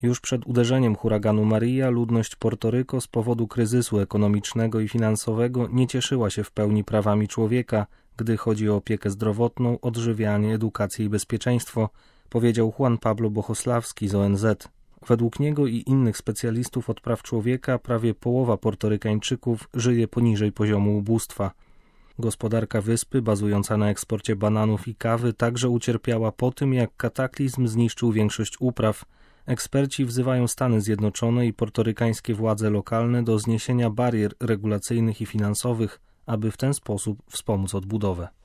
Już przed uderzeniem huraganu Maria ludność Portoryko z powodu kryzysu ekonomicznego i finansowego nie cieszyła się w pełni prawami człowieka, gdy chodzi o opiekę zdrowotną, odżywianie, edukację i bezpieczeństwo, powiedział Juan Pablo Bohosławski z ONZ. Według niego i innych specjalistów od praw człowieka prawie połowa Portorykańczyków żyje poniżej poziomu ubóstwa. Gospodarka wyspy, bazująca na eksporcie bananów i kawy, także ucierpiała po tym, jak kataklizm zniszczył większość upraw. Eksperci wzywają Stany Zjednoczone i portorykańskie władze lokalne do zniesienia barier regulacyjnych i finansowych, aby w ten sposób wspomóc odbudowę.